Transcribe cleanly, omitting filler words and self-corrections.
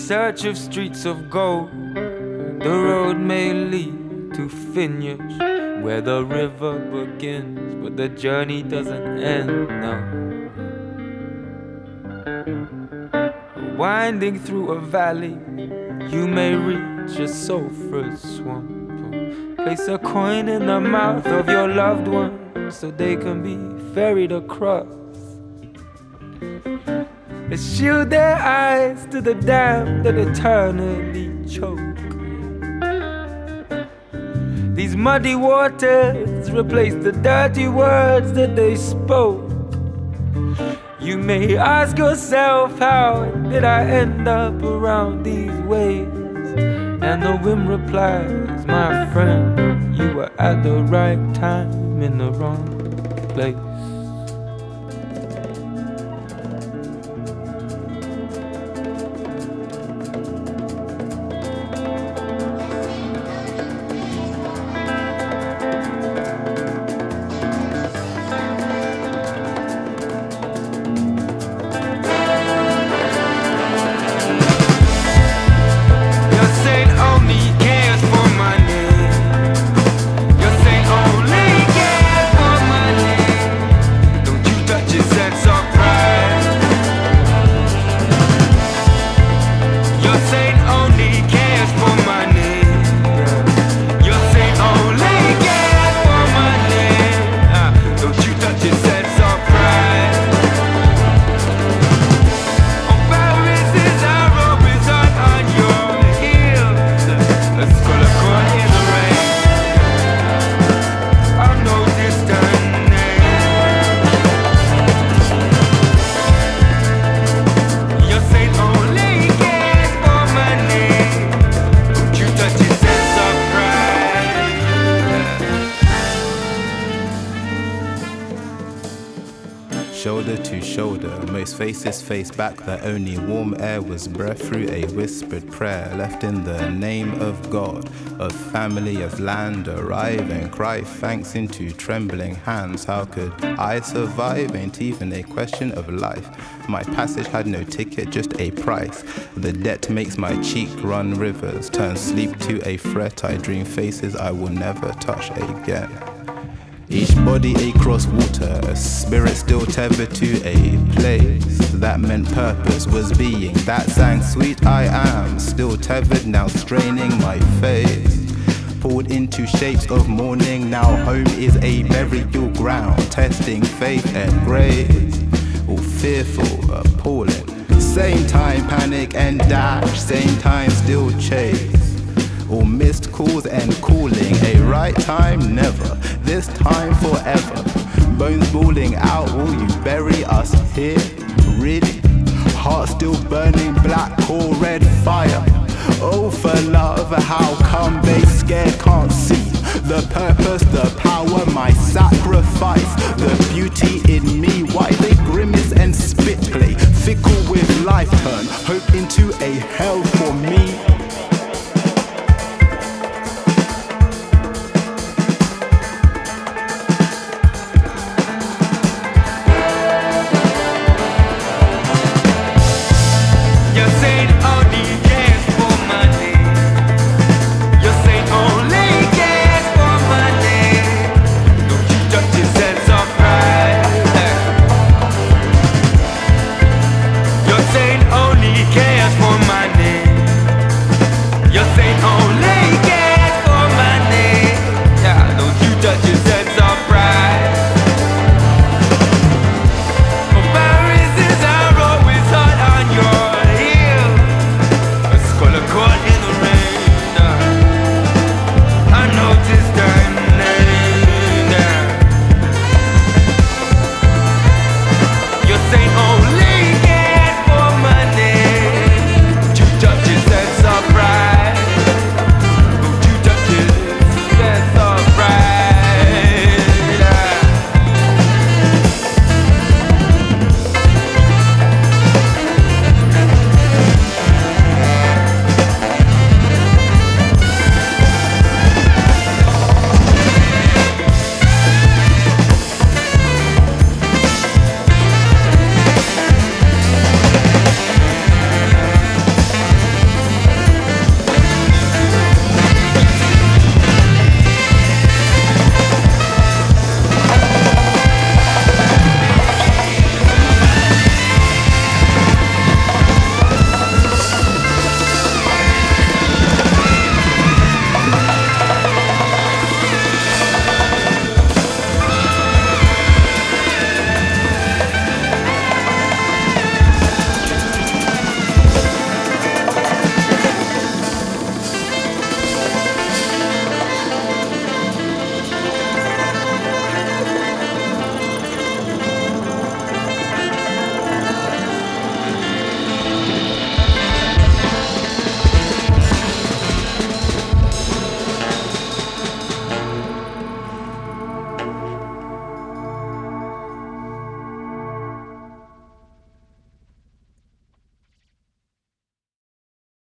search of streets of gold. The road may lead to vineyards where the river begins, but the journey doesn't end, no. Winding through a valley, you may reach a sulphurous swamp. Place a coin in the mouth of your loved one so they can be ferried across. Shield their eyes to the dam that eternally choke. These muddy waters replace the dirty words that they spoke. You may ask yourself, how did I end up around these ways? And the wind replies, my friend, you were at the right time in the wrong place. Shoulder to shoulder, most faces faced back, the only warm air was breath through a whispered prayer, left in the name of God, of family, of land, arrive and cry thanks into trembling hands. How could I survive? Ain't even a question of life. My passage had no ticket, just a price. The debt makes my cheek run rivers, turn sleep to a fret. I dream faces I will never touch again. Each body across water, a spirit still tethered to a place. That meant purpose was being, that sang sweet I am. Still tethered, now straining my face. Pulled into shapes of mourning, now home is a burial ground. Testing faith and grace, all fearful, appalling. Same time panic and dash, same time still chase. All missed calls and calling, a right time never, this time forever. Bones balling out, will you bury us here? Really? Heart still burning black or red fire. Oh for love, how come they scared can't see the purpose, the power, my sacrifice, the beauty in me, why they grimace and spit play, fickle with life turn, hope into a hell for me. Only cares for my name. You're saying